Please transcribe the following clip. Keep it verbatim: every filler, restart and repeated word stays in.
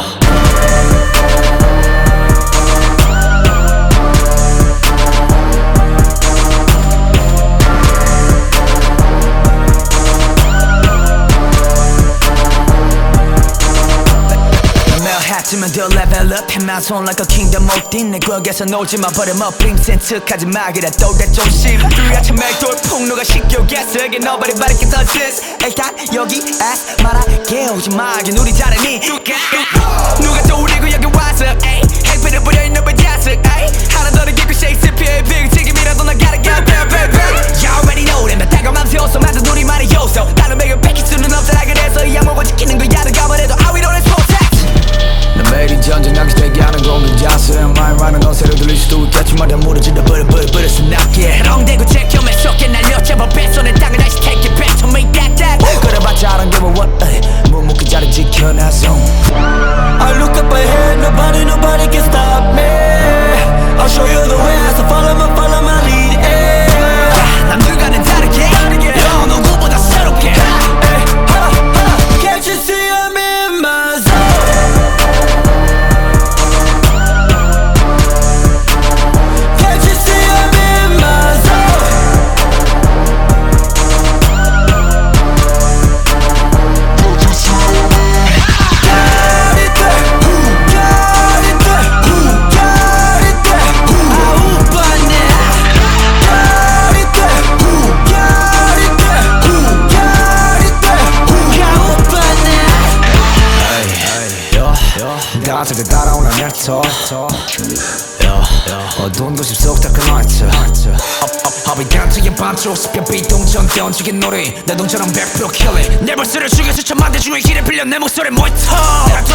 하지만 더 level up in my zone like a kingdom 어딘 내 구역에서 놀지마 버려머 빙센 척하지마 그래 또래 조심 불같은 맹돌 폭로가 시켜겠어 Again nobody but it does this 일단 여기 ass 말하게 오지마 이게 우리 잘하니 누가 떠오르고 여기 와서 에이 행패를 부려있는 분 자석 에이 하나 더 느끼고 셰익스피어의 빅 지금이라도 나 gotta get there baby You already know them 나 따가운 세워서 만든 우리만의 요소 다른 매일 뺏길 수는 없잖아 그래서 이 암호가 지키는 거야 누가 뭐래도 I will always protect 나 매일이 전쟁하기 대기하는 공격 자세 말 많은 어세로 들릴 수도 있겠지만 다 무너진다 버려 버려 버려 스납게 해롱대고 제껴매 쏟게 날려 제법 뱃손에 땅을 다시 take it back to me that that 그래봤자 I don't give a what 묵묵히 자리 지켜놔서 I look up ahead nobody nobody can stop me I'll show you the way so follow my follow my lead yeah. 남들과는 다르게 너 누구보다 새롭게 Can't you see I'm in my zone 다들 따라오는 랩터 어두운 도심 속 dark night 합의 단체의 반쪽 습격 비동전 던지긴 놀이 내 동처럼 백 퍼센트 kill it 내 벌스를 죽여서 천만 대 중에 길에 빌려 내 목소리 모이터